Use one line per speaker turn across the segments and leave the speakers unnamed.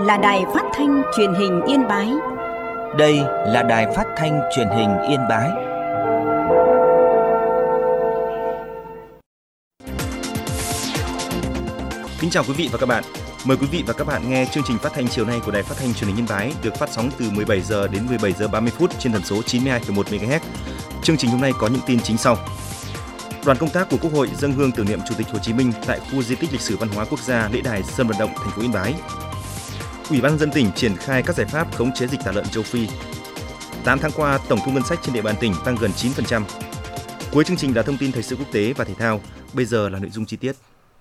là Đài Phát thanh Truyền hình Yên Bái.
Đây là Đài Phát thanh Truyền hình Yên Bái.
Kính chào quý vị và các bạn. Mời quý vị và các bạn nghe chương trình phát thanh chiều nay của Đài Phát thanh Truyền hình Yên Bái được phát sóng từ 17 giờ đến 17 giờ 30 phút trên tần số 92,1 MHz. Chương trình hôm nay có những tin chính sau. Đoàn công tác của Quốc hội dâng hương tưởng niệm Chủ tịch Hồ Chí Minh tại khu di tích lịch sử văn hóa quốc gia Lễ đài Sân vận động thành phố Yên Bái. Ủy ban nhân dân tỉnh triển khai các giải pháp khống chế dịch tả lợn châu Phi. 8 tháng qua, tổng thu ngân sách trên địa bàn tỉnh tăng gần 9%. Cuối chương trình là thông tin thời sự quốc tế và thể thao. Bây giờ là nội dung chi tiết.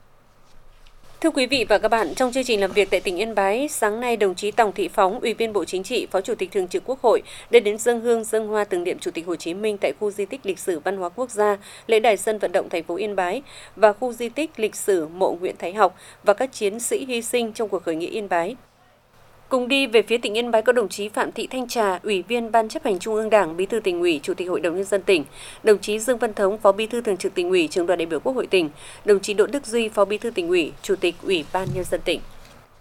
Thưa quý vị và các bạn, trong chương trình làm việc tại tỉnh Yên Bái, sáng nay đồng chí Tòng Thị Phóng, Ủy viên Bộ Chính trị, Phó Chủ tịch Thường trực Quốc hội đã đến dâng hương dâng hoa tưởng niệm Chủ tịch Hồ Chí Minh tại khu di tích lịch sử văn hóa quốc gia Lễ đài Sân vận động thành phố Yên Bái và khu di tích lịch sử mộ Nguyễn Thái Học và các chiến sĩ hy sinh trong cuộc khởi nghĩa Yên Bái. Cùng đi về phía tỉnh Yên Bái có đồng chí Phạm Thị Thanh Trà, Ủy viên Ban Chấp hành Trung ương Đảng, Bí thư Tỉnh ủy, Chủ tịch Hội đồng nhân dân tỉnh, đồng chí Dương Văn Thống, Phó Bí thư Thường trực Tỉnh ủy, Trưởng đoàn đại biểu Quốc hội tỉnh, đồng chí Đỗ Đức Duy, Phó Bí thư Tỉnh ủy, Chủ tịch Ủy ban nhân dân tỉnh.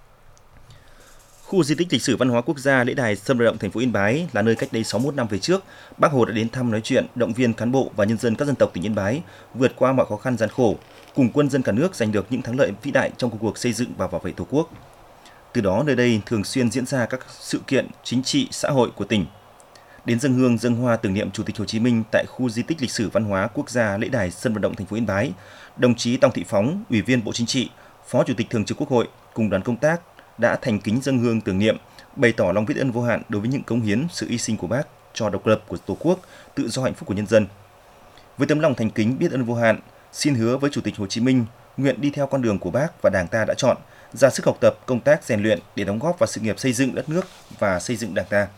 Khu di tích lịch sử văn hóa quốc gia Lễ đài Sân vận động thành phố Yên Bái là nơi cách đây 61 năm về trước, Bác Hồ đã đến thăm nói chuyện, động viên cán bộ và nhân dân các dân tộc tỉnh Yên Bái vượt qua mọi khó khăn gian khổ, cùng quân dân cả nước giành được những thắng lợi vĩ đại trong công cuộc xây dựng và bảo vệ Tổ quốc. Từ đó, nơi đây thường xuyên diễn ra các sự kiện chính trị, xã hội của tỉnh. Đến dâng hương, dâng hoa tưởng niệm Chủ tịch Hồ Chí Minh tại khu di tích lịch sử văn hóa quốc gia Lễ đài Sân vận động thành phố Yên Bái, đồng chí Tòng Thị Phóng, Ủy viên Bộ Chính trị, Phó Chủ tịch Thường trực Quốc hội cùng đoàn công tác đã thành kính dâng hương tưởng niệm, bày tỏ lòng biết ơn vô hạn đối với những cống hiến, sự hy sinh của Bác cho độc lập của Tổ quốc, tự do hạnh phúc của nhân dân. Với tấm lòng thành kính biết ơn vô hạn, xin hứa với Chủ tịch Hồ Chí Minh nguyện đi theo con đường của Bác và Đảng ta đã chọn, ra sức học tập, công tác rèn luyện để đóng góp vào sự nghiệp xây dựng đất nước và xây dựng Đảng ta.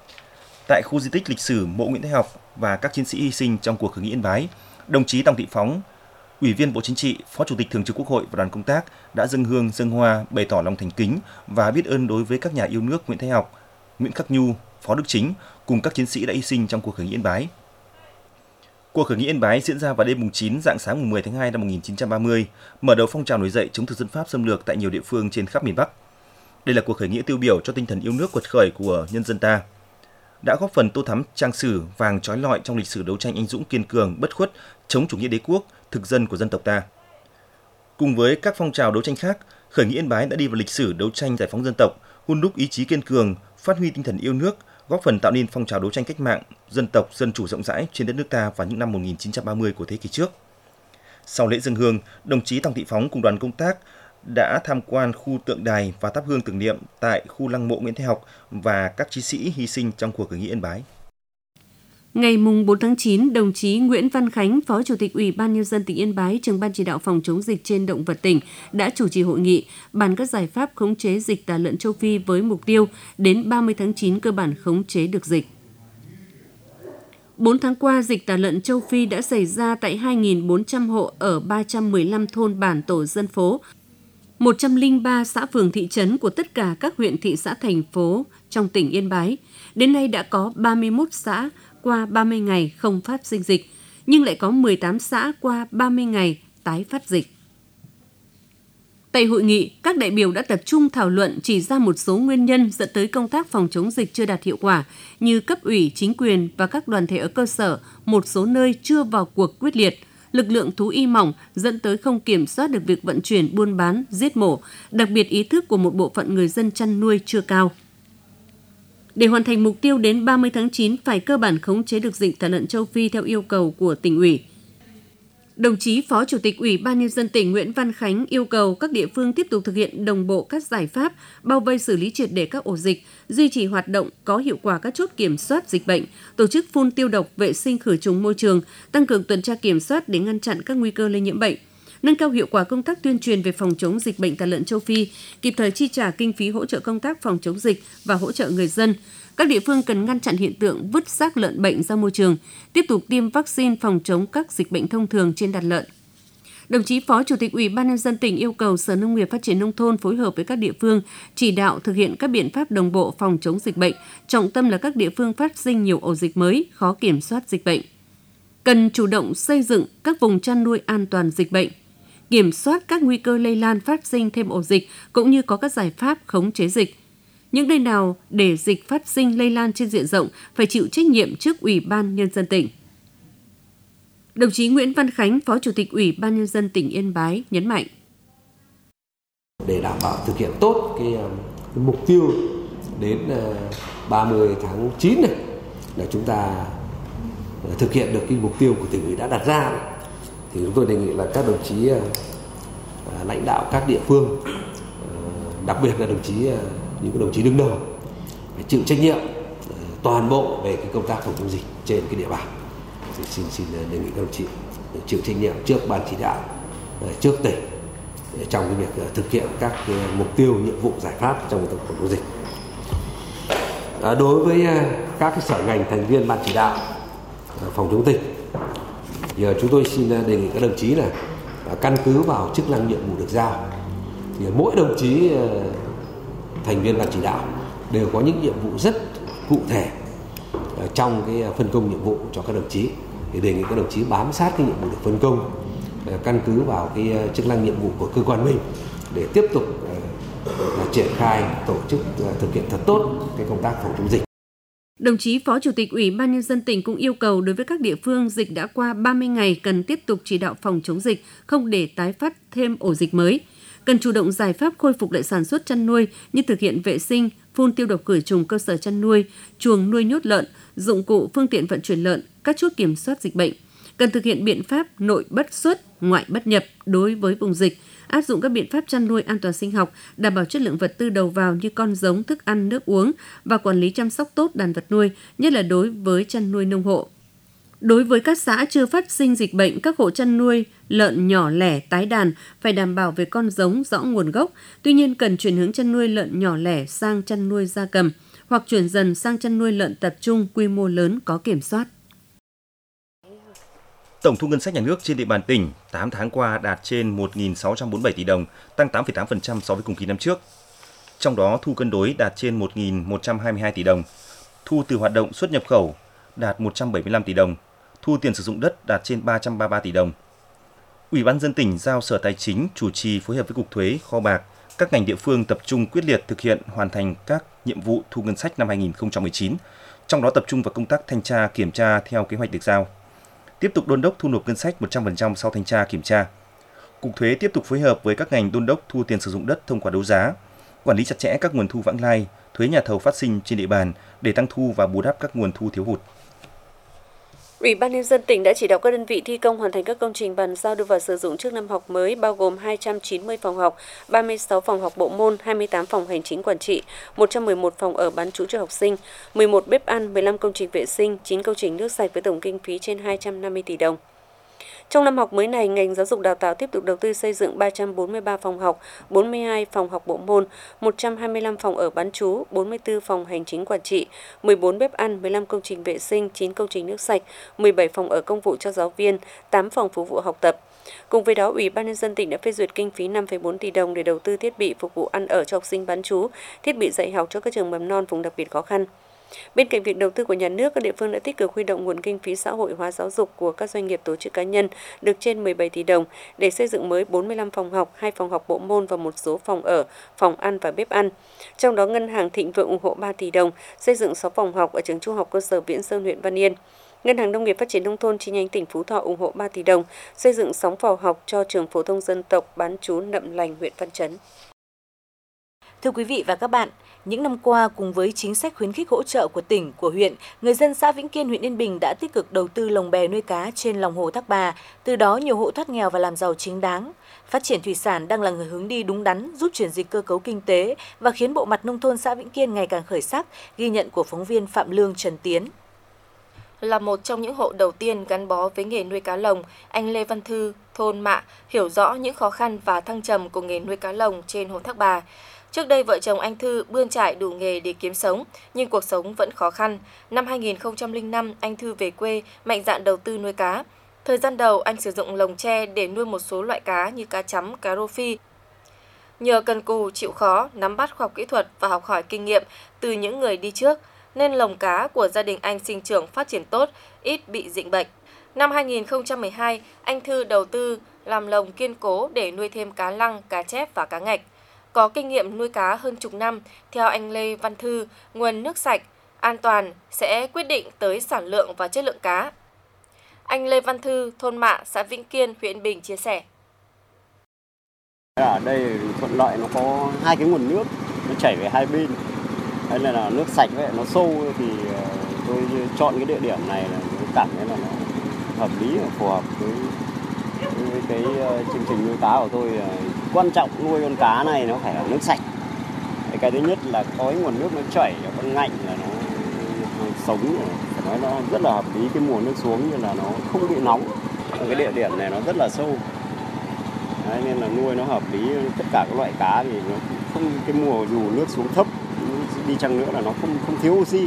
Tại khu di tích lịch sử mộ Nguyễn Thái Học và các chiến sĩ hy sinh trong cuộc khởi nghĩa Yên Bái, đồng chí Tòng Thị Phóng, Ủy viên Bộ Chính trị, Phó Chủ tịch Thường trực Quốc hội và đoàn công tác đã dâng hương, dâng hoa, bày tỏ lòng thành kính và biết ơn đối với các nhà yêu nước Nguyễn Thái Học, Nguyễn Khắc Nhu, Phó Đức Chính cùng các chiến sĩ đã hy sinh trong cuộc khởi nghĩa Yên Bái. Cuộc khởi nghĩa Yên Bái diễn ra vào đêm 9 rạng sáng 10 tháng 2 năm 1930, mở đầu phong trào nổi dậy chống thực dân Pháp xâm lược tại nhiều địa phương trên khắp miền Bắc. Đây là cuộc khởi nghĩa tiêu biểu cho tinh thần yêu nước quật khởi của nhân dân ta, đã góp phần tô thắm trang sử vàng trói lọi trong lịch sử đấu tranh anh dũng kiên cường, bất khuất chống chủ nghĩa đế quốc, thực dân của dân tộc ta. Cùng với các phong trào đấu tranh khác, khởi nghĩa Yên Bái đã đi vào lịch sử đấu tranh giải phóng dân tộc, hun đúc ý chí kiên cường, phát huy tinh thần yêu nước, góp phần tạo nên phong trào đấu tranh cách mạng, dân tộc, dân chủ rộng rãi trên đất nước ta vào những năm 1930 của thế kỷ trước. Sau lễ dâng hương, đồng chí Tòng Thị Phóng cùng đoàn công tác đã tham quan khu tượng đài và thắp hương tưởng niệm tại khu lăng mộ Nguyễn Thái Học và các chiến sĩ hy sinh trong cuộc khởi nghĩa Yên Bái.
Ngày 4 tháng 9, đồng chí Nguyễn Văn Khánh, Phó Chủ tịch Ủy ban nhân dân tỉnh Yên Bái, Trưởng ban chỉ đạo phòng chống dịch trên động vật tỉnh đã chủ trì hội nghị bàn các giải pháp khống chế dịch tả lợn châu Phi với mục tiêu đến 30 tháng 9 cơ bản khống chế được dịch. 4 tháng qua, dịch tả lợn châu Phi đã xảy ra tại 2.400 hộ ở 315 thôn bản tổ dân phố, 103 xã phường thị trấn của tất cả các huyện thị xã thành phố trong tỉnh Yên Bái. Đến nay đã có 31 xã qua 30 ngày không phát sinh dịch, nhưng lại có 18 xã qua 30 ngày tái phát dịch. Tại hội nghị, các đại biểu đã tập trung thảo luận chỉ ra một số nguyên nhân dẫn tới công tác phòng chống dịch chưa đạt hiệu quả, như cấp ủy, chính quyền và các đoàn thể ở cơ sở, một số nơi chưa vào cuộc quyết liệt, lực lượng thú y mỏng dẫn tới không kiểm soát được việc vận chuyển, buôn bán, giết mổ, đặc biệt ý thức của một bộ phận người dân chăn nuôi chưa cao. Để hoàn thành mục tiêu đến 30 tháng 9 phải cơ bản khống chế được dịch tả lợn châu Phi theo yêu cầu của tỉnh ủy. Đồng chí Phó Chủ tịch Ủy ban nhân dân tỉnh Nguyễn Văn Khánh yêu cầu các địa phương tiếp tục thực hiện đồng bộ các giải pháp bao vây xử lý triệt để các ổ dịch, duy trì hoạt động có hiệu quả các chốt kiểm soát dịch bệnh, tổ chức phun tiêu độc, vệ sinh khử trùng môi trường, tăng cường tuần tra kiểm soát để ngăn chặn các nguy cơ lây nhiễm bệnh, nâng cao hiệu quả công tác tuyên truyền về phòng chống dịch bệnh tả lợn châu Phi, kịp thời chi trả kinh phí hỗ trợ công tác phòng chống dịch và hỗ trợ người dân. Các địa phương cần ngăn chặn hiện tượng vứt xác lợn bệnh ra môi trường, tiếp tục tiêm vaccine phòng chống các dịch bệnh thông thường trên đàn lợn. Đồng chí Phó Chủ tịch Ủy ban nhân dân tỉnh yêu cầu Sở Nông nghiệp Phát triển Nông thôn phối hợp với các địa phương chỉ đạo thực hiện các biện pháp đồng bộ phòng chống dịch bệnh, trọng tâm là các địa phương phát sinh nhiều ổ dịch mới, khó kiểm soát dịch bệnh. Cần chủ động xây dựng các vùng chăn nuôi an toàn dịch bệnh, kiểm soát các nguy cơ lây lan phát sinh thêm ổ dịch cũng như có các giải pháp khống chế dịch. Những nơi nào để dịch phát sinh lây lan trên diện rộng phải chịu trách nhiệm trước Ủy ban Nhân dân tỉnh. Đồng chí Nguyễn Văn Khánh, Phó Chủ tịch Ủy ban Nhân dân tỉnh Yên Bái nhấn mạnh.
Để đảm bảo thực hiện tốt cái mục tiêu đến 30 tháng 9 này là chúng ta thực hiện được cái mục tiêu của tỉnh ủy đã đặt ra này, thì chúng tôi đề nghị là các đồng chí lãnh đạo các địa phương, đặc biệt là những đồng chí đứng đầu phải chịu trách nhiệm toàn bộ về cái công tác phòng chống dịch trên cái địa bàn. Thì xin đề nghị các đồng chí chịu trách nhiệm trước ban chỉ đạo, trước tỉnh trong cái việc thực hiện các cái mục tiêu, nhiệm vụ, giải pháp trong công tác phòng chống dịch. Đối với các cái sở ngành thành viên ban chỉ đạo phòng chống dịch, giờ chúng tôi xin đề nghị các đồng chí là căn cứ vào chức năng nhiệm vụ được giao, thì mỗi đồng chí thành viên ban chỉ đạo đều có những nhiệm vụ rất cụ thể trong cái phân công nhiệm vụ cho các đồng chí. Thì đề nghị các đồng chí bám sát cái nhiệm vụ được phân công, căn cứ vào cái chức năng nhiệm vụ của cơ quan mình để tiếp tục triển khai, tổ chức thực hiện thật tốt cái công tác phòng chống dịch.
Đồng chí Phó Chủ tịch Ủy ban Nhân dân tỉnh cũng yêu cầu đối với các địa phương dịch đã qua 30 ngày cần tiếp tục chỉ đạo phòng chống dịch, không để tái phát thêm ổ dịch mới. Cần chủ động giải pháp khôi phục lại sản xuất chăn nuôi như thực hiện vệ sinh, phun tiêu độc khử trùng cơ sở chăn nuôi, chuồng nuôi nhốt lợn, dụng cụ phương tiện vận chuyển lợn, các chốt kiểm soát dịch bệnh. Cần thực hiện biện pháp nội bất xuất, ngoại bất nhập đối với vùng dịch, áp dụng các biện pháp chăn nuôi an toàn sinh học, đảm bảo chất lượng vật tư đầu vào như con giống, thức ăn, nước uống và quản lý chăm sóc tốt đàn vật nuôi, nhất là đối với chăn nuôi nông hộ. Đối với các xã chưa phát sinh dịch bệnh, các hộ chăn nuôi lợn nhỏ lẻ tái đàn phải đảm bảo về con giống rõ nguồn gốc. Tuy nhiên, cần chuyển hướng chăn nuôi lợn nhỏ lẻ sang chăn nuôi gia cầm hoặc chuyển dần sang chăn nuôi lợn tập trung quy mô lớn có kiểm soát.
Tổng thu ngân sách nhà nước trên địa bàn tỉnh 8 tháng qua đạt trên 1.647 tỷ đồng, tăng 8,8% so với cùng kỳ năm trước. Trong đó, thu cân đối đạt trên 1.122 tỷ đồng, thu từ hoạt động xuất nhập khẩu đạt 175 tỷ đồng, thu tiền sử dụng đất đạt trên 333 tỷ đồng. Ủy ban nhân dân tỉnh giao Sở Tài chính chủ trì phối hợp với Cục Thuế, Kho bạc, các ngành địa phương tập trung quyết liệt thực hiện hoàn thành các nhiệm vụ thu ngân sách năm 2019, trong đó tập trung vào công tác thanh tra, kiểm tra theo kế hoạch được giao. Tiếp tục đôn đốc thu nộp ngân sách 100% sau thanh tra kiểm tra. Cục Thuế tiếp tục phối hợp với các ngành đôn đốc thu tiền sử dụng đất thông qua đấu giá, quản lý chặt chẽ các nguồn thu vãng lai, thuế nhà thầu phát sinh trên địa bàn để tăng thu và bù đắp các nguồn thu thiếu hụt.
Ủy ban Nhân dân tỉnh đã chỉ đạo các đơn vị thi công hoàn thành các công trình bàn giao đưa vào sử dụng trước năm học mới, bao gồm 290 phòng học, 36 phòng học bộ môn, 28 phòng hành chính quản trị, 111 phòng ở bán trú cho học sinh, 11 bếp ăn, 15 công trình vệ sinh, 9 công trình nước sạch với tổng kinh phí trên 250 tỷ đồng. Trong năm học mới này, ngành giáo dục đào tạo tiếp tục đầu tư xây dựng 343 phòng học, 42 phòng học bộ môn, 125 phòng ở bán trú, 44 phòng hành chính quản trị, 14 bếp ăn, 15 công trình vệ sinh, 9 công trình nước sạch, 17 phòng ở công vụ cho giáo viên, 8 phòng phục vụ học tập. Cùng với đó, Ủy ban Nhân dân tỉnh đã phê duyệt kinh phí 5,4 tỷ đồng để đầu tư thiết bị phục vụ ăn ở cho học sinh bán trú, thiết bị dạy học cho các trường mầm non vùng đặc biệt khó khăn. Bên cạnh việc đầu tư của nhà nước, các địa phương đã tích cực huy động nguồn kinh phí xã hội hóa giáo dục của các doanh nghiệp, tổ chức cá nhân được trên 17 tỷ đồng để xây dựng mới 45 phòng học, 2 phòng học bộ môn và một số phòng ở, phòng ăn và bếp ăn. Trong đó, Ngân hàng Thịnh Vượng ủng hộ 3 tỷ đồng, xây dựng 6 phòng học ở trường Trung học cơ sở Viễn Sơn, huyện Văn Yên. Ngân hàng Nông nghiệp Phát triển Nông thôn chi nhánh tỉnh Phú Thọ ủng hộ 3 tỷ đồng, xây dựng 6 phòng học cho trường phổ thông dân tộc bán trú Nậm Lành, huyện Văn Chấn.
Thưa quý vị và các bạn, những năm qua cùng với chính sách khuyến khích hỗ trợ của tỉnh, của huyện, người dân xã Vĩnh Kiên, huyện Yên Bình đã tích cực đầu tư lồng bè nuôi cá trên lòng hồ Thác Bà, từ đó nhiều hộ thoát nghèo và làm giàu chính đáng. Phát triển thủy sản đang là người hướng đi đúng đắn, giúp chuyển dịch cơ cấu kinh tế và khiến bộ mặt nông thôn xã Vĩnh Kiên ngày càng khởi sắc, ghi nhận của phóng viên Phạm Lương, Trần Tiến.
Là một trong những hộ đầu tiên gắn bó với nghề nuôi cá lồng, anh Lê Văn Thư, thôn Mạ, hiểu rõ những khó khăn và thăng trầm của nghề nuôi cá lồng trên hồ Thác Bà. Trước đây, vợ chồng anh Thư bươn trải đủ nghề để kiếm sống, nhưng cuộc sống vẫn khó khăn. Năm 2005, anh Thư về quê, mạnh dạn đầu tư nuôi cá. Thời gian đầu, anh sử dụng lồng tre để nuôi một số loại cá như cá chấm, cá rô phi. Nhờ cần cù, chịu khó, nắm bắt khoa học kỹ thuật và học hỏi kinh nghiệm từ những người đi trước, nên lồng cá của gia đình anh sinh trưởng phát triển tốt, ít bị dịch bệnh. Năm 2012, anh Thư đầu tư làm lồng kiên cố để nuôi thêm cá lăng, cá chép và cá ngạch. có kinh nghiệm nuôi cá hơn chục năm, theo anh Lê Văn Thư, nguồn nước sạch, an toàn sẽ quyết định tới sản lượng và chất lượng cá. Anh Lê Văn Thư, thôn Mạ, xã Vĩnh Kiên, huyện Bình chia sẻ.
Ở đây thuận lợi, nó có hai cái nguồn nước, nó chảy về hai bên. Đây là nước sạch vậy, nó sâu thì tôi chọn cái địa điểm này là cảm thấy là nó hợp lý và phù hợp với cái chương trình nuôi cá của tôi. Quan trọng nuôi con cá này nó phải là nước sạch. Cái thứ nhất là có cái nguồn nước nó chảy, con ngạnh là nó sống, phải nói nó rất là hợp lý. Cái mùa nước xuống như là nó không bị nóng. Cái địa điểm này nó rất là sâu. Đấy, nên là nuôi nó hợp lý. Tất cả các loại cá thì nó không, cái mùa dù nước xuống thấp đi chăng nữa là nó không thiếu oxy.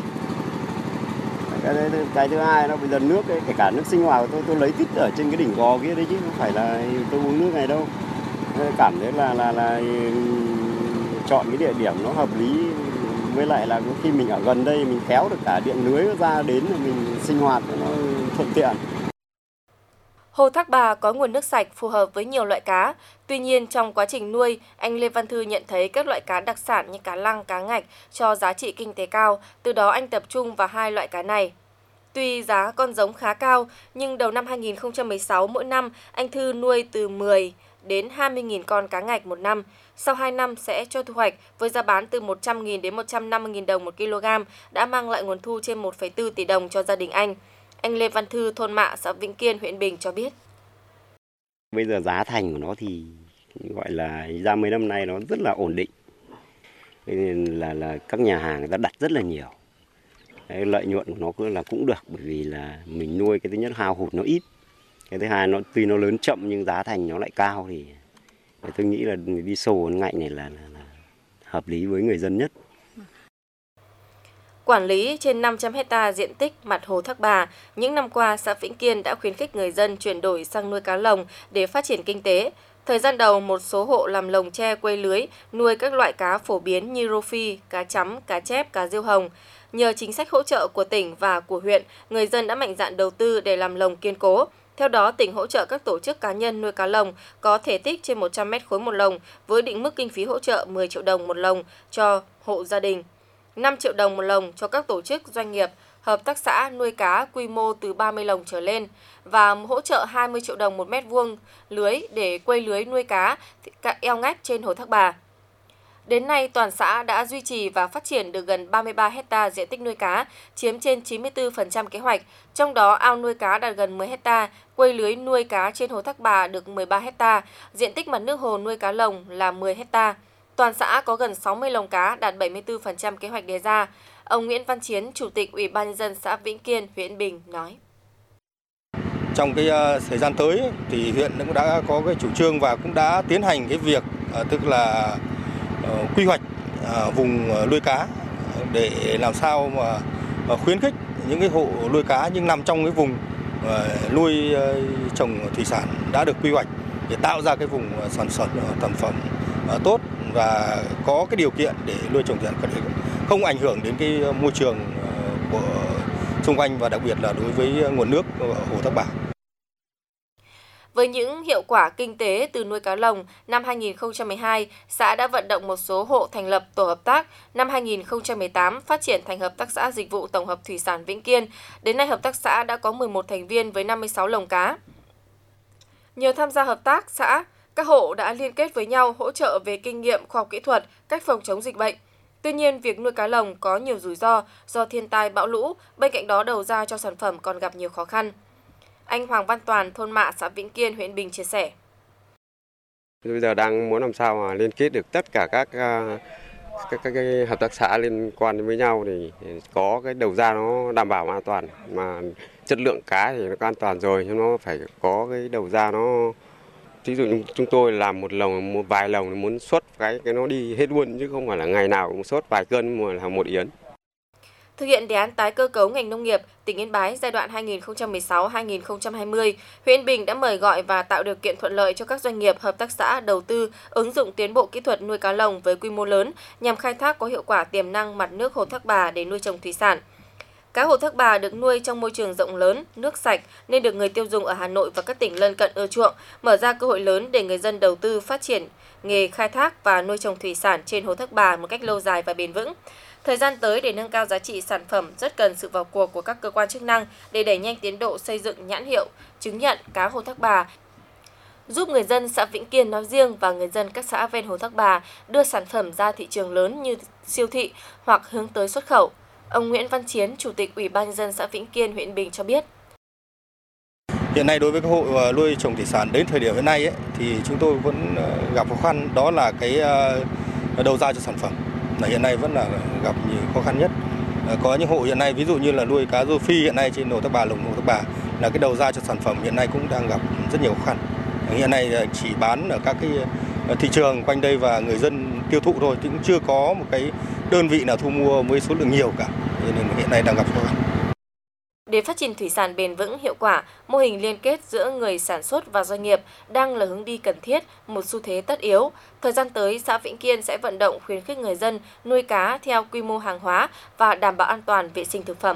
Cái thứ hai nó bây giờ nước ấy, kể cả nước sinh hoạt của tôi lấy tích ở trên cái đỉnh gò kia đấy chứ không phải là tôi uống nước này đâu. Cảm thấy là chọn cái địa điểm nó hợp lý, với lại là khi mình ở gần đây mình kéo được cả điện lưới ra đến là mình sinh hoạt nó thuận tiện.
Hồ Thác Bà có nguồn nước sạch phù hợp với nhiều loại cá. Tuy nhiên, trong quá trình nuôi, anh Lê Văn Thư nhận thấy các loại cá đặc sản như cá lăng, cá ngạch cho giá trị kinh tế cao, từ đó anh tập trung vào hai loại cá này. Tuy giá con giống khá cao, nhưng đầu năm 2016 mỗi năm anh Thư nuôi từ 10 đến 20.000 con cá ngạch một năm. Sau 2 năm sẽ cho thu hoạch với giá bán từ 100.000 đến 150.000 đồng một kg, đã mang lại nguồn thu trên 1,4 tỷ đồng cho gia đình anh. Anh Lê Văn Thư, thôn Mạ, xã Vĩnh Kiên, huyện Bình cho biết.
Bây giờ giá thành của nó thì gọi là ra mấy năm nay nó rất là ổn định. Nên là các nhà hàng người ta đặt rất là nhiều. Đấy, lợi nhuận của nó cũng được, bởi vì là mình nuôi cái thứ nhất hao hụt nó ít. Cái thứ hai nó tuy nó lớn chậm nhưng giá thành nó lại cao, thì tôi nghĩ là đi sâu con ngạnh này là hợp lý với người dân nhất.
Quản lý trên 500 hecta diện tích mặt hồ Thác Bà, những năm qua xã Vĩnh Kiên đã khuyến khích người dân chuyển đổi sang nuôi cá lồng để phát triển kinh tế. Thời gian đầu, một số hộ làm lồng tre quây lưới, nuôi các loại cá phổ biến như rô phi, cá chấm, cá chép, cá diêu hồng. Nhờ chính sách hỗ trợ của tỉnh và của huyện, người dân đã mạnh dạn đầu tư để làm lồng kiên cố. Theo đó, tỉnh hỗ trợ các tổ chức cá nhân nuôi cá lồng có thể tích trên 100 mét khối một lồng với định mức kinh phí hỗ trợ 10 triệu đồng một lồng cho hộ gia đình, 5 triệu đồng một lồng cho các tổ chức doanh nghiệp, hợp tác xã nuôi cá quy mô từ 30 lồng trở lên và hỗ trợ 20 triệu đồng một mét vuông lưới để quây lưới nuôi cá eo ngách trên hồ Thác Bà. Đến nay, toàn xã đã duy trì và phát triển được gần 33 hecta diện tích nuôi cá, chiếm trên 94% kế hoạch. Trong đó, ao nuôi cá đạt gần 10 hecta, quây lưới nuôi cá trên hồ Thác Bà được 13 hecta, diện tích mặt nước hồ nuôi cá lồng là 10 hecta. Toàn xã có gần 60 lồng cá đạt 74% kế hoạch đề ra. Ông Nguyễn Văn Chiến, Chủ tịch Ủy ban nhân dân xã Vĩnh Kiên, huyện Bình nói:
Trong cái thời gian tới thì huyện cũng đã có cái chủ trương và cũng đã tiến hành cái việc tức là quy hoạch vùng nuôi cá để làm sao mà khuyến khích những cái hộ nuôi cá nhưng nằm trong cái vùng nuôi trồng thủy sản đã được quy hoạch để tạo ra cái vùng sản phẩm tốt và có cái điều kiện để nuôi trồng thủy sản không ảnh hưởng đến cái môi trường của xung quanh và đặc biệt là đối với nguồn nước hồ Thác Bà.
Với những hiệu quả kinh tế từ nuôi cá lồng, năm 2012, xã đã vận động một số hộ thành lập tổ hợp tác. Năm 2018, phát triển thành Hợp tác xã Dịch vụ Tổng hợp Thủy sản Vĩnh Kiên. Đến nay, hợp tác xã đã có 11 thành viên với 56 lồng cá. Nhờ tham gia hợp tác xã, các hộ đã liên kết với nhau hỗ trợ về kinh nghiệm khoa học kỹ thuật, cách phòng chống dịch bệnh. Tuy nhiên, việc nuôi cá lồng có nhiều rủi ro do thiên tai bão lũ, bên cạnh đó đầu ra cho sản phẩm còn gặp nhiều khó khăn. Anh Hoàng Văn Toàn, thôn Mạ, xã Vĩnh Kiên, huyện Bình chia sẻ.
Bây giờ đang muốn làm sao mà liên kết được tất cả các cái hợp tác xã liên quan với nhau thì có cái đầu ra nó đảm bảo an toàn, mà chất lượng cá thì nó có an toàn rồi, nhưng nó phải có cái đầu ra nó, ví dụ như chúng tôi làm một lồng, một vài lồng muốn xuất cái nó đi hết luôn, chứ không phải là ngày nào cũng xuất vài cân mà là một yến.
Thực hiện đề án tái cơ cấu ngành nông nghiệp, tỉnh Yên Bái giai đoạn 2016-2020, huyện Bình đã mời gọi và tạo điều kiện thuận lợi cho các doanh nghiệp, hợp tác xã đầu tư, ứng dụng tiến bộ kỹ thuật nuôi cá lồng với quy mô lớn nhằm khai thác có hiệu quả tiềm năng mặt nước hồ Thác Bà để nuôi trồng thủy sản. Cá hồ Thác Bà được nuôi trong môi trường rộng lớn, nước sạch nên được người tiêu dùng ở Hà Nội và các tỉnh lân cận ưa chuộng, mở ra cơ hội lớn để người dân đầu tư phát triển nghề khai thác và nuôi trồng thủy sản trên hồ Thác Bà một cách lâu dài và bền vững. Thời gian tới, để nâng cao giá trị sản phẩm rất cần sự vào cuộc của các cơ quan chức năng để đẩy nhanh tiến độ xây dựng nhãn hiệu, chứng nhận cá hồ Thác Bà, giúp người dân xã Vĩnh Kiên nói riêng và người dân các xã ven hồ Thác Bà đưa sản phẩm ra thị trường lớn như siêu thị hoặc hướng tới xuất khẩu. Ông Nguyễn Văn Chiến, Chủ tịch Ủy ban nhân dân xã Vĩnh Kiên, huyện Bình cho biết.
Hiện nay đối với các hộ nuôi trồng thủy sản đến thời điểm hiện nay thì chúng tôi vẫn gặp khó khăn, đó là cái đầu ra cho sản phẩm. Hiện nay vẫn là gặp nhiều khó khăn nhất. Có những hộ hiện nay ví dụ như là nuôi cá rô phi hiện nay trên hồ Thác Bà, lồng hồ Thác Bà là cái đầu ra cho sản phẩm hiện nay cũng đang gặp rất nhiều khó khăn. Hiện nay chỉ bán ở các cái thị trường quanh đây và người dân tiêu thụ thôi, chứ cũng chưa có một cái đơn vị nào thu mua với số lượng nhiều cả, nên hiện nay đang gặp khó khăn.
Để phát triển thủy sản bền vững, hiệu quả, mô hình liên kết giữa người sản xuất và doanh nghiệp đang là hướng đi cần thiết, một xu thế tất yếu. Thời gian tới, xã Vĩnh Kiên sẽ vận động khuyến khích người dân nuôi cá theo quy mô hàng hóa và đảm bảo an toàn vệ sinh thực phẩm.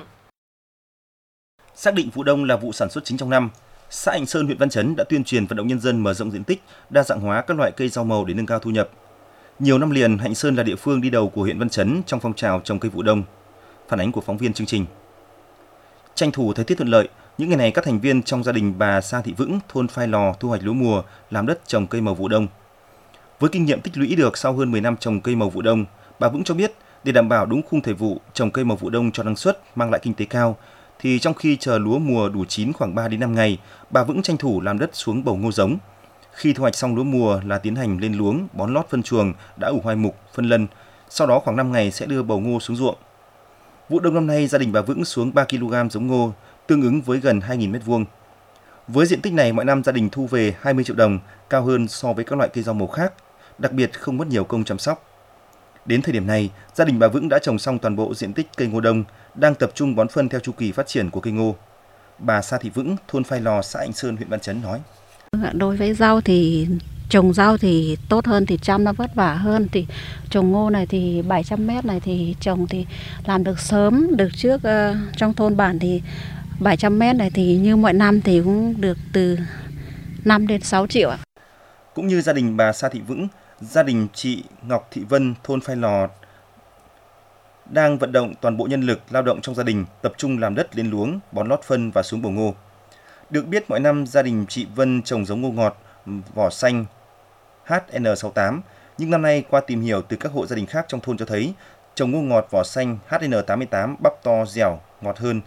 Xác định vụ đông là vụ sản xuất chính trong năm, xã Anh Sơn, huyện Văn Chấn đã tuyên truyền vận động nhân dân mở rộng diện tích, đa dạng hóa các loại cây rau màu để nâng cao thu nhập. Nhiều năm liền, Hạnh Sơn là địa phương đi đầu của huyện Văn Chấn trong phong trào trồng cây vụ đông. Phản ánh của phóng viên chương trình. Tranh thủ thời tiết thuận lợi, những ngày này các thành viên trong gia đình bà Sa Thị Vững, thôn Phai Lò thu hoạch lúa mùa, làm đất trồng cây màu vụ đông. Với kinh nghiệm tích lũy được sau hơn 10 năm trồng cây màu vụ đông, bà Vững cho biết để đảm bảo đúng khung thời vụ trồng cây màu vụ đông cho năng suất mang lại kinh tế cao, thì trong khi chờ lúa mùa đủ chín khoảng 3 đến 5 ngày, bà Vững tranh thủ làm đất xuống bầu ngô giống. Khi thu hoạch xong lúa mùa là tiến hành lên luống, bón lót phân chuồng, đã ủ hoai mục, phân lân. Sau đó khoảng 5 ngày sẽ đưa bầu ngô xuống ruộng. Vụ đông năm nay gia đình bà Vững xuống 3 kg giống ngô, tương ứng với gần 2.000 m2. Với diện tích này mọi năm gia đình thu về 20 triệu đồng, cao hơn so với các loại cây rau màu khác, đặc biệt không mất nhiều công chăm sóc. Đến thời điểm này, gia đình bà Vững đã trồng xong toàn bộ diện tích cây ngô đông, đang tập trung bón phân theo chu kỳ phát triển của cây ngô. Bà Sa Thị Vững, thôn Phai Lò, xã Anh Sơn, huyện Văn Chấn nói:
Đối với rau thì trồng rau thì tốt hơn, thì chăm nó vất vả hơn. Thì trồng ngô này thì 700 mét này thì trồng thì làm được sớm, được trước trong thôn bản thì 700 mét này thì như mọi năm thì cũng được từ 5 đến 6 triệu ạ.
Cũng như gia đình bà Sa Thị Vững, gia đình chị Ngọc Thị Vân, thôn Phai Lò đang vận động toàn bộ nhân lực lao động trong gia đình tập trung làm đất lên luống, bón lót phân và xuống bầu ngô. Được biết mọi năm gia đình chị Vân trồng giống ngô ngọt vỏ xanh HN68, nhưng năm nay qua tìm hiểu từ các hộ gia đình khác trong thôn cho thấy trồng ngô ngọt vỏ xanh HN88 bắp to dẻo, ngọt hơn,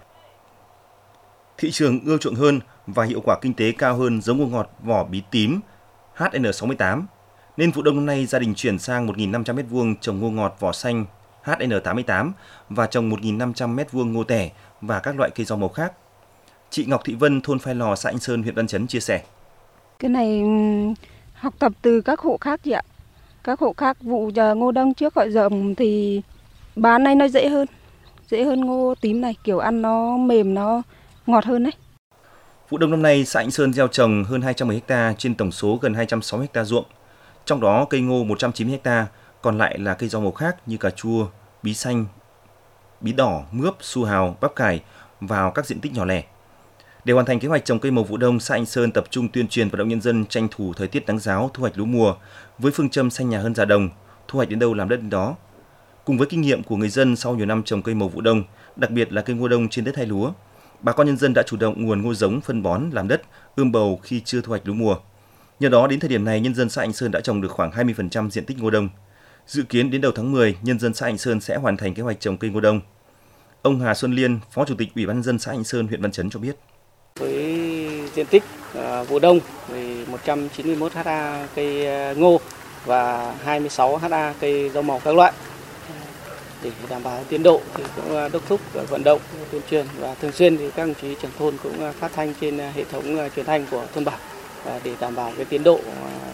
thị trường ưa chuộng hơn và hiệu quả kinh tế cao hơn giống ngô ngọt vỏ bí tím HN68. Nên vụ đông năm nay gia đình chuyển sang 1.500 m2 trồng ngô ngọt vỏ xanh HN88 và trồng 1.500 m2 ngô tẻ và các loại cây rau màu khác. Chị Ngọc Thị Vân, thôn Phai Lò, xã Anh Sơn, huyện Văn Chấn chia sẻ:
Cái này học tập từ các hộ khác chị ạ. Các hộ khác vụ ngô đông trước họ dầm thì bán này nó dễ hơn ngô tím này, kiểu ăn nó mềm, nó ngọt hơn đấy.
Vụ đông năm nay, xã Anh Sơn gieo trồng hơn 210 ha trên tổng số gần 260 ha ruộng. Trong đó cây ngô 190 ha, còn lại là cây rau màu khác như cà chua, bí xanh, bí đỏ, mướp, su hào, bắp cải vào các diện tích nhỏ lẻ. Để hoàn thành kế hoạch trồng cây màu vụ đông, xã Anh Sơn tập trung tuyên truyền vận động nhân dân tranh thủ thời tiết nắng ráo thu hoạch lúa mùa với phương châm xanh nhà hơn già đồng, thu hoạch đến đâu làm đất đến đó. Cùng với kinh nghiệm của người dân sau nhiều năm trồng cây màu vụ đông, đặc biệt là cây ngô đông trên đất hay lúa, bà con nhân dân đã chủ động nguồn ngô giống, phân bón làm đất, ươm bầu khi chưa thu hoạch lúa mùa. Nhờ đó đến thời điểm này nhân dân xã Anh Sơn đã trồng được khoảng 20% diện tích ngô đông. Dự kiến đến đầu tháng 10, nhân dân xã Anh Sơn sẽ hoàn thành kế hoạch trồng cây ngô đông. Ông Hà Xuân Liên, Phó Chủ tịch Ủy ban nhân dân xã Anh Sơn, huyện Văn Chấn cho biết:
Với diện tích vụ đông thì 191 ha cây ngô và 26 ha cây rau màu các loại. Để đảm bảo tiến độ thì cũng đốc thúc vận động tuyên truyền và thường xuyên thì các đồng chí trưởng thôn cũng phát thanh trên hệ thống truyền thanh của thôn bản để đảm bảo cái tiến độ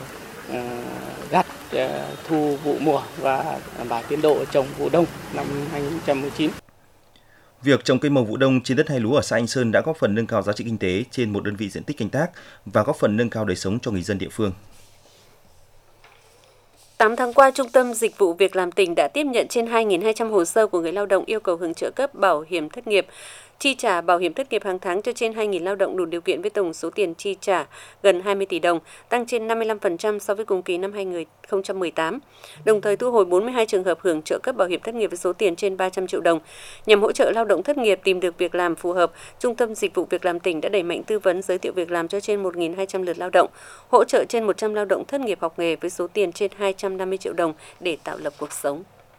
gặt thu vụ mùa và đảm bảo tiến độ trồng vụ đông năm 2019.
Việc trồng cây màu vụ đông trên đất hay lúa ở xã Anh Sơn đã góp phần nâng cao giá trị kinh tế trên một đơn vị diện tích canh tác và góp phần nâng cao đời sống cho người dân địa phương.
8 tháng qua, Trung tâm Dịch vụ Việc làm tỉnh đã tiếp nhận trên 2.200 hồ sơ của người lao động yêu cầu hưởng trợ cấp bảo hiểm thất nghiệp. Chi trả bảo hiểm thất nghiệp hàng tháng cho trên 2.000 lao động đủ điều kiện với tổng số tiền chi trả gần 20 tỷ đồng, tăng trên 55% so với cùng kỳ năm 2018. Đồng thời thu hồi 42 trường hợp hưởng trợ cấp bảo hiểm thất nghiệp với số tiền trên 300 triệu đồng. Nhằm hỗ trợ lao động thất nghiệp tìm được việc làm phù hợp, Trung tâm Dịch vụ Việc làm tỉnh đã đẩy mạnh tư vấn giới thiệu việc làm cho trên 1.200 lượt lao động, hỗ trợ trên 100 lao động thất nghiệp học nghề với số tiền trên 250 triệu đồng để tạo lập cuộc sống.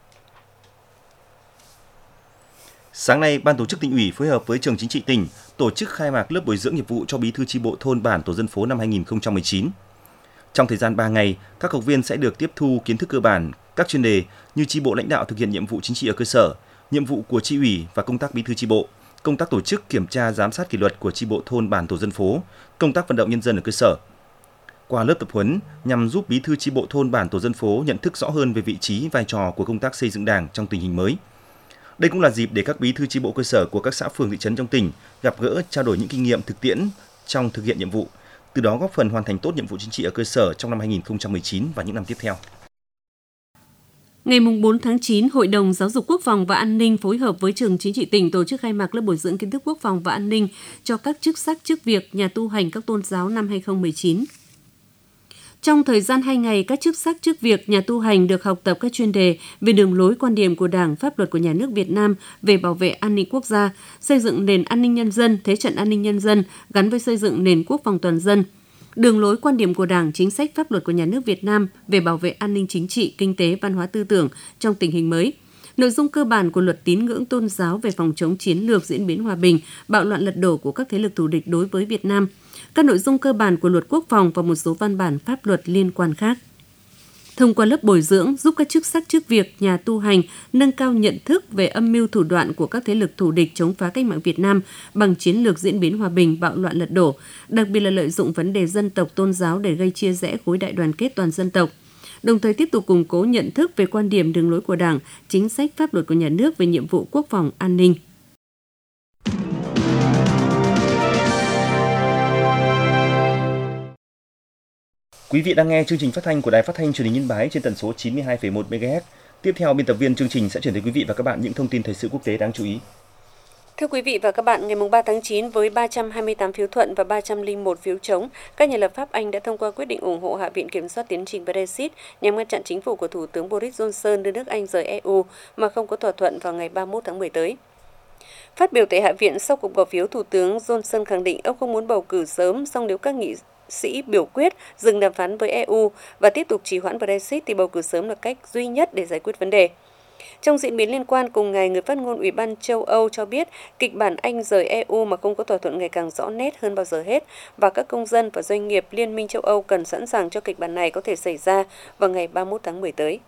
Sáng nay, Ban Tổ chức Tỉnh ủy phối hợp với Trường Chính trị tỉnh tổ chức khai mạc lớp bồi dưỡng nghiệp vụ cho bí thư chi bộ thôn bản tổ dân phố năm 2019. Trong thời gian 3 ngày, các học viên sẽ được tiếp thu kiến thức cơ bản, các chuyên đề như chi bộ lãnh đạo thực hiện nhiệm vụ chính trị ở cơ sở, nhiệm vụ của chi ủy và công tác bí thư chi bộ, công tác tổ chức kiểm tra giám sát kỷ luật của chi bộ thôn bản tổ dân phố, công tác vận động nhân dân ở cơ sở. Qua lớp tập huấn nhằm giúp bí thư chi bộ thôn bản tổ dân phố nhận thức rõ hơn về vị trí, vai trò của công tác xây dựng Đảng trong tình hình mới. Đây cũng là dịp để các bí thư chi bộ cơ sở của các xã phường thị trấn trong tỉnh gặp gỡ, trao đổi những kinh nghiệm thực tiễn trong thực hiện nhiệm vụ, từ đó góp phần hoàn thành tốt nhiệm vụ chính trị ở cơ sở trong năm 2019 và những năm tiếp theo.
Ngày 4 tháng 9, Hội đồng Giáo dục Quốc phòng và An ninh phối hợp với Trường Chính trị tỉnh tổ chức khai mạc lớp bồi dưỡng kiến thức quốc phòng và an ninh cho các chức sắc chức việc nhà tu hành các tôn giáo năm 2019. Trong thời gian 2 ngày, các chức sắc chức việc nhà tu hành được học tập các chuyên đề về đường lối quan điểm của Đảng, pháp luật của Nhà nước Việt Nam về bảo vệ an ninh quốc gia, xây dựng nền an ninh nhân dân, thế trận an ninh nhân dân gắn với xây dựng nền quốc phòng toàn dân, đường lối quan điểm của Đảng, chính sách pháp luật của Nhà nước Việt Nam về bảo vệ an ninh chính trị, kinh tế, văn hóa tư tưởng trong tình hình mới, nội dung cơ bản của luật tín ngưỡng tôn giáo về phòng chống chiến lược diễn biến hòa bình, bạo loạn lật đổ của các thế lực thù địch đối với Việt Nam, các nội dung cơ bản của luật quốc phòng và một số văn bản pháp luật liên quan khác. Thông qua lớp bồi dưỡng giúp các chức sắc chức việc nhà tu hành nâng cao nhận thức về âm mưu thủ đoạn của các thế lực thù địch chống phá cách mạng Việt Nam bằng chiến lược diễn biến hòa bình, bạo loạn lật đổ, đặc biệt là lợi dụng vấn đề dân tộc tôn giáo để gây chia rẽ khối đại đoàn kết toàn dân tộc. Đồng thời tiếp tục củng cố nhận thức về quan điểm đường lối của Đảng, chính sách pháp luật của Nhà nước về nhiệm vụ quốc phòng an ninh.
Quý vị đang nghe chương trình phát thanh của Đài Phát thanh Truyền hình Yên Bái trên tần số 92,1 MHz. Tiếp theo, biên tập viên chương trình sẽ chuyển tới quý vị và các bạn những thông tin thời sự quốc tế đáng chú ý.
Thưa quý vị và các bạn, ngày 3 tháng 9 với 328 phiếu thuận và 301 phiếu chống, các nhà lập pháp Anh đã thông qua quyết định ủng hộ Hạ viện kiểm soát tiến trình Brexit nhằm ngăn chặn chính phủ của Thủ tướng Boris Johnson đưa nước Anh rời EU mà không có thỏa thuận vào ngày 31 tháng 10 tới. Phát biểu tại Hạ viện sau cuộc bỏ phiếu, Thủ tướng Johnson khẳng định ông không muốn bầu cử sớm, song nếu các nghị sĩ biểu quyết dừng đàm phán với EU và tiếp tục trì hoãn Brexit thì bầu cử sớm là cách duy nhất để giải quyết vấn đề. Trong diễn biến liên quan cùng ngày, người phát ngôn Ủy ban châu Âu cho biết kịch bản Anh rời EU mà không có thỏa thuận ngày càng rõ nét hơn bao giờ hết và các công dân và doanh nghiệp Liên minh châu Âu cần sẵn sàng cho kịch bản này có thể xảy ra vào ngày 31 tháng 10 tới.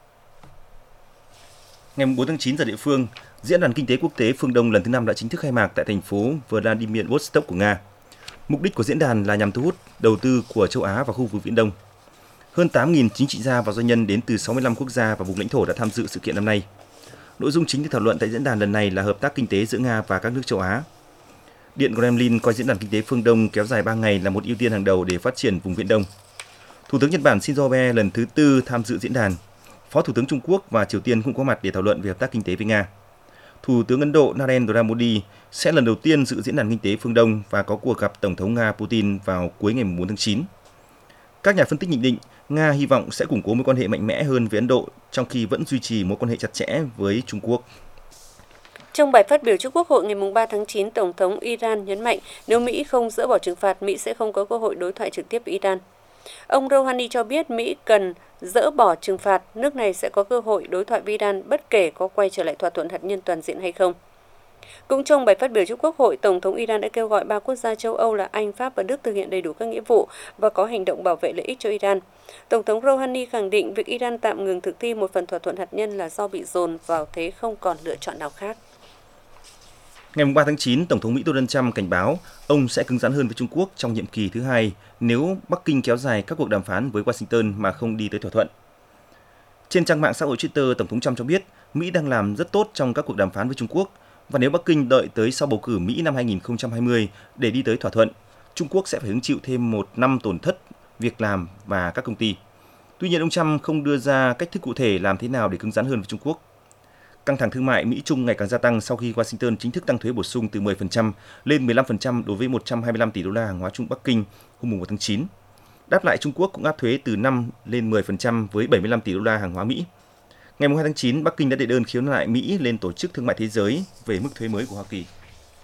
Ngày 4 tháng 9 giờ địa phương, Diễn đàn Kinh tế Quốc tế Phương Đông lần thứ 5 đã chính thức khai mạc tại thành phố Vladivostok của Nga. Mục đích của diễn đàn là nhằm thu hút đầu tư của châu Á và khu vực Viễn Đông. Hơn 8.000 chính trị gia và doanh nhân đến từ 65 quốc gia và vùng lãnh thổ đã tham dự sự kiện năm nay. Nội dung chính được thảo luận tại diễn đàn lần này là hợp tác kinh tế giữa Nga và các nước châu Á. Điện Kremlin coi diễn đàn kinh tế phương Đông kéo dài 3 ngày là một ưu tiên hàng đầu để phát triển vùng Viễn Đông. Thủ tướng Nhật Bản Shinzo Abe lần thứ 4 tham dự diễn đàn. Phó Thủ tướng Trung Quốc và Triều Tiên cũng có mặt để thảo luận về hợp tác kinh tế với Nga. Thủ tướng Ấn Độ Narendra Modi sẽ lần đầu tiên dự diễn đàn kinh tế phương Đông và có cuộc gặp Tổng thống Nga Putin vào cuối ngày 4 tháng 9. Các nhà phân tích nhận định Nga hy vọng sẽ củng cố mối quan hệ mạnh mẽ hơn với Ấn Độ, trong khi vẫn duy trì mối quan hệ chặt chẽ với Trung Quốc.
Trong bài phát biểu trước Quốc hội ngày 3 tháng 9, Tổng thống Iran nhấn mạnh nếu Mỹ không dỡ bỏ trừng phạt, Mỹ sẽ không có cơ hội đối thoại trực tiếp với Iran. Ông Rouhani cho biết Mỹ cần dỡ bỏ trừng phạt, nước này sẽ có cơ hội đối thoại với Iran bất kể có quay trở lại thỏa thuận hạt nhân toàn diện hay không. Cũng trong bài phát biểu trước Quốc hội, Tổng thống Iran đã kêu gọi 3 quốc gia châu Âu là Anh, Pháp và Đức thực hiện đầy đủ các nghĩa vụ và có hành động bảo vệ lợi ích cho Iran. Tổng thống Rouhani khẳng định việc Iran tạm ngừng thực thi một phần thỏa thuận hạt nhân là do bị dồn vào thế không còn lựa chọn nào khác.
Ngày 3 tháng 9, Tổng thống Mỹ Donald Trump cảnh báo ông sẽ cứng rắn hơn với Trung Quốc trong nhiệm kỳ thứ 2 nếu Bắc Kinh kéo dài các cuộc đàm phán với Washington mà không đi tới thỏa thuận. Trên trang mạng xã hội Twitter, Tổng thống Trump cho biết Mỹ đang làm rất tốt trong các cuộc đàm phán với Trung Quốc và nếu Bắc Kinh đợi tới sau bầu cử Mỹ năm 2020 để đi tới thỏa thuận, Trung Quốc sẽ phải hứng chịu thêm 1 năm tổn thất việc làm và các công ty. Tuy nhiên, ông Trump không đưa ra cách thức cụ thể làm thế nào để cứng rắn hơn với Trung Quốc. Căng thẳng thương mại Mỹ-Trung ngày càng gia tăng sau khi Washington chính thức tăng thuế bổ sung từ 10% lên 15% đối với 125 tỷ đô la hàng hóa Trung Bắc Kinh hôm 1 tháng 9. Đáp lại, Trung Quốc cũng áp thuế từ 5 lên 10% với 75 tỷ đô la hàng hóa Mỹ. Ngày 2 tháng 9, Bắc Kinh đã đệ đơn khiếu nại Mỹ lên Tổ chức Thương mại Thế giới về mức thuế mới của Hoa Kỳ.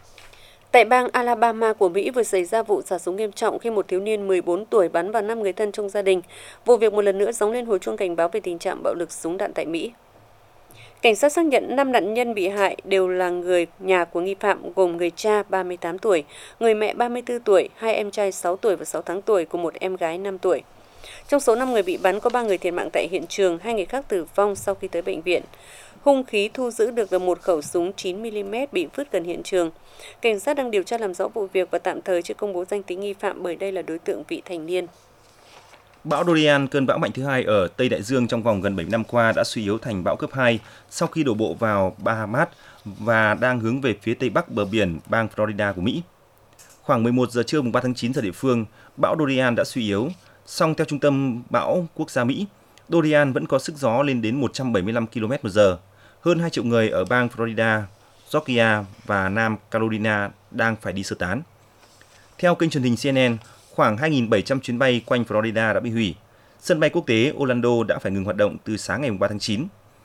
Tại bang Alabama của Mỹ vừa xảy ra vụ xả súng nghiêm trọng khi một thiếu niên 14 tuổi bắn vào 5 người thân trong gia đình. Vụ việc một lần nữa gióng lên hồi chuông cảnh báo về tình trạng bạo lực súng đạn tại Mỹ. Cảnh sát xác nhận 5 nạn nhân bị hại đều là người nhà của nghi phạm, gồm người cha 38 tuổi, người mẹ 34 tuổi, 2 em trai 6 tuổi và 6 tháng tuổi cùng một em gái 5 tuổi. Trong số 5 người bị bắn có 3 người thiệt mạng tại hiện trường, 2 người khác tử vong sau khi tới bệnh viện. Hung khí thu giữ được là một khẩu súng 9mm bị vứt gần hiện trường. Cảnh sát đang điều tra làm rõ vụ việc và tạm thời chưa công bố danh tính nghi phạm bởi đây là đối tượng vị thành niên.
Bão Dorian, cơn bão mạnh thứ hai ở Tây Đại Dương trong vòng gần 7 năm qua, đã suy yếu thành bão cấp 2 sau khi đổ bộ vào Bahamas và đang hướng về phía tây bắc bờ biển bang Florida của Mỹ. Khoảng 11 giờ trưa mùng 3 tháng 9 giờ địa phương, bão Dorian đã suy yếu. Song theo Trung tâm Bão Quốc gia Mỹ, Dorian vẫn có sức gió lên đến 175 km/h. Hơn 2 triệu người ở bang Florida, Georgia và Nam Carolina đang phải đi sơ tán. Theo kênh truyền hình CNN, khoảng 2.700 chuyến bay quanh Florida đã bị hủy. Sân bay quốc tế Orlando đã phải ngừng hoạt động từ sáng ngày 3 tháng 9.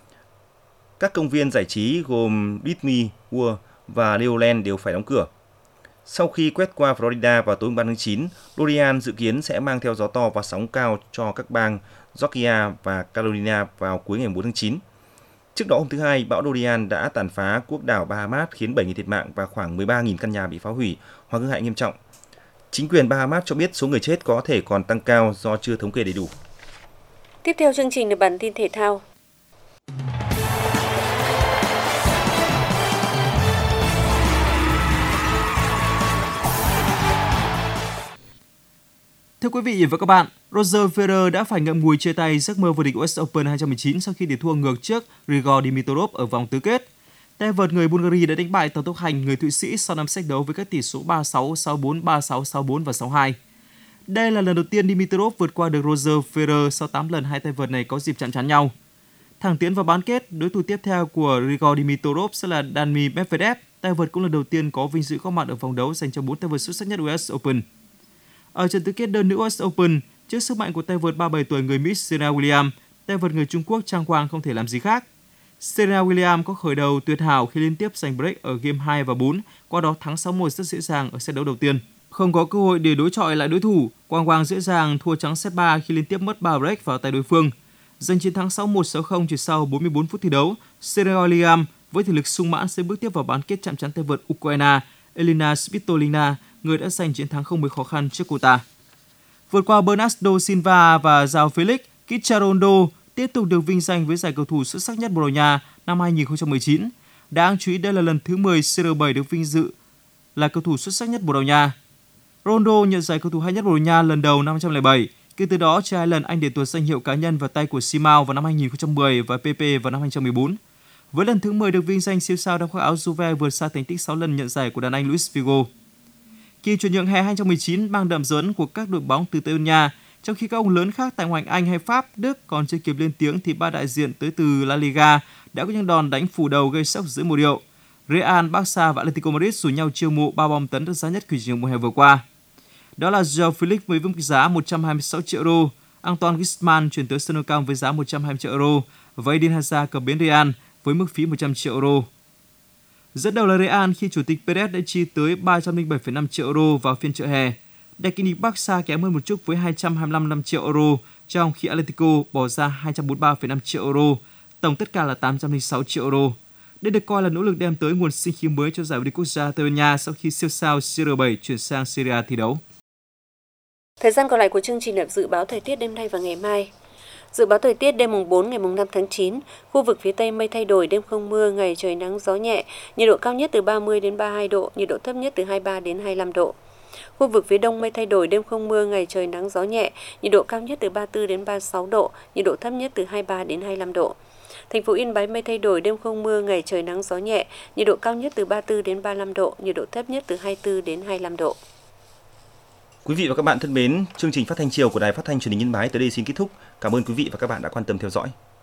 Các công viên giải trí gồm Disney World và Legoland đều phải đóng cửa. Sau khi quét qua Florida vào tối 3 tháng 9, Dorian dự kiến sẽ mang theo gió to và sóng cao cho các bang Georgia và Carolina vào cuối ngày 4 tháng 9. Trước đó hôm thứ Hai, bão Dorian đã tàn phá quốc đảo Bahamas khiến 7 người thiệt mạng và khoảng 13.000 căn nhà bị phá hủy hoặc hư hại nghiêm trọng. Chính quyền Bahamas cho biết số người chết có thể còn tăng cao do chưa thống kê đầy đủ.
Tiếp theo chương trình là bản tin thể thao.
Thưa quý vị và các bạn, Roger Federer đã phải ngậm ngùi chia tay giấc mơ vô địch US Open 2019 sau khi để thua ngược trước Grigor Dimitrov ở vòng tứ kết. Tay vợt người Bulgaria đã đánh bại tổng tốc hành người Thụy Sĩ sau 5 set đấu với các tỷ số 3-6, 6-4, 3-6, 6-4 và 6-2. Đây là lần đầu tiên Dimitrov vượt qua được Roger Federer sau 8 lần hai tay vợt này có dịp chạm trán nhau. Thẳng tiến vào bán kết, đối thủ tiếp theo của Grigor Dimitrov sẽ là Dani Medvedev. Tay vợt cũng lần đầu tiên có vinh dự góp mặt ở vòng đấu dành cho 4 tay vợt xuất sắc nhất US Open. Ở trận tứ kết đơn nữ US Open, trước sức mạnh của tay vợt 37 tuổi người Mỹ Serena Williams, tay vợt người Trung Quốc Zhang Guang không thể làm gì khác. Serena Williams có khởi đầu tuyệt hảo khi liên tiếp giành break ở game 2 và 4, qua đó thắng 6-1 rất dễ dàng ở set đấu đầu tiên. Không có cơ hội để đối chọi lại đối thủ, Zhang Guang dễ dàng thua trắng set 3 khi liên tiếp mất 3 break vào tay đối phương. Giành chiến thắng 6-1, 6-0 chỉ sau 44 phút thi đấu, Serena Williams với thể lực sung mãn sẽ bước tiếp vào bán kết chạm trán tay vợt Ukraine Elina Svitolina, người đã giành chiến thắng không mấy khó khăn trước cô ta. Vượt qua Bernardo Silva và João Felix, Cristiano Ronaldo tiếp tục được vinh danh với giải cầu thủ xuất sắc nhất Bồ Đào Nha năm 2019. Đáng chú ý đây là lần thứ 10 CR7 được vinh dự là cầu thủ xuất sắc nhất Bồ Đào Nha. Ronaldo nhận giải cầu thủ hay nhất Bồ Đào Nha lần đầu năm 2007. Kể từ đó, chưa hai lần anh để tuột danh hiệu cá nhân vào tay của Simao vào năm 2010 và Pepe vào năm 2014. Với lần thứ 10 được vinh danh siêu sao đang khoác áo Juve vượt xa thành tích 6 lần nhận giải của đàn anh Luis Figo. Kỳ chuyển nhượng hè 2019 mang đậm dấu ấn của các đội bóng từ Tây Ban Nha, trong khi các ông lớn khác tại ngoại hạng Anh hay Pháp, Đức còn chưa kịp lên tiếng thì ba đại diện tới từ La Liga đã có những đòn đánh phủ đầu gây sốc giữa mùa điệu. Real, Barca và Atletico Madrid rủ nhau chiêu mộ 3 bom tấn được giá nhất kỳ chuyển nhượng mùa hè vừa qua. Đó là João Felix với mức giá 126 triệu euro, Antoine Griezmann chuyển tới Sân Nou Camp với giá 120 triệu euro và Eden Hazard cập bến Real với mức phí 100 triệu euro. Dẫn đầu là Real khi chủ tịch Perez đã chi tới 307,5 triệu euro vào phiên chợ hè. Đại kình địch Barca kém hơn một chút với 225 triệu euro, trong khi Atletico bỏ ra 243,5 triệu euro, tổng tất cả là 806 triệu euro. Đây được coi là nỗ lực đem tới nguồn sinh khí mới cho giải vô địch quốc gia Tây Ban Nha sau khi siêu sao CR7 chuyển sang Serie A thi đấu.
Thời gian còn lại của chương trình là dự báo thời tiết đêm nay và ngày mai. Dự báo thời tiết đêm mùng 4 ngày mùng 5 tháng 9, khu vực phía Tây mây thay đổi, đêm không mưa, ngày trời nắng gió nhẹ, nhiệt độ cao nhất từ 30 đến 32 độ, nhiệt độ thấp nhất từ 23 đến 25 độ. Khu vực phía Đông mây thay đổi, đêm không mưa, ngày trời nắng gió nhẹ, nhiệt độ cao nhất từ 34 đến 36 độ, nhiệt độ thấp nhất từ 23 đến 25 độ. Thành phố Yên Bái mây thay đổi, đêm không mưa, ngày trời nắng gió nhẹ, nhiệt độ cao nhất từ 34 đến 35 độ, nhiệt độ thấp nhất từ 24 đến 25 độ.
Quý vị và các bạn thân mến, chương trình phát thanh chiều của Đài Phát thanh Truyền hình Yên Bái tới đây xin kết thúc. Cảm ơn quý vị và các bạn đã quan tâm theo dõi.